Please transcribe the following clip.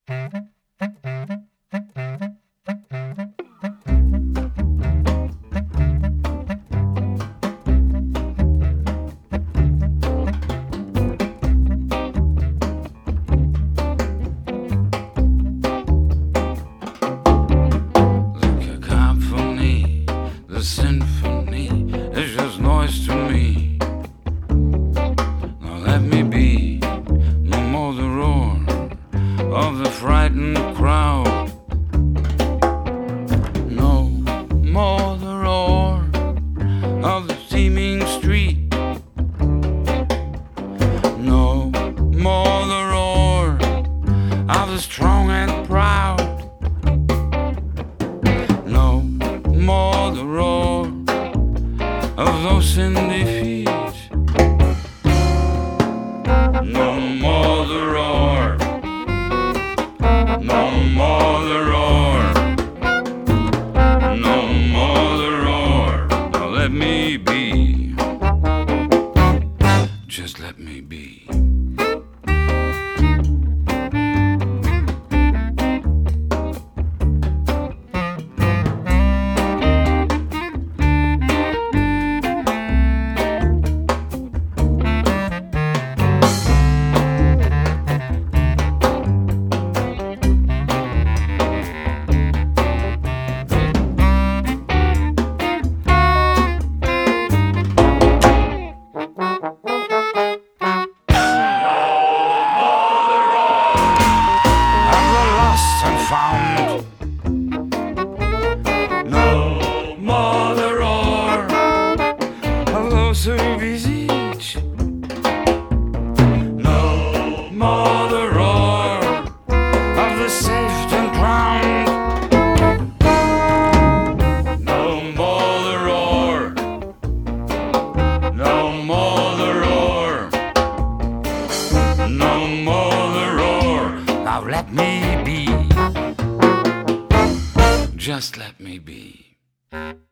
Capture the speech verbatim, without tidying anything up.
The symphony is just noise to me. Now let me be no more the roar of the frightened crowd, no more the roar of the teeming street, no more the roar of the strong and proud, no more the roar of those in defeat, no more the roar, no more the roar, no more the roar. Now let me be, just let me be. Found. No more the roar of those who besiege, no more the roar of the saved and drowned, no more the roar, no more the roar, no more the roar. Now let me be, just let me be.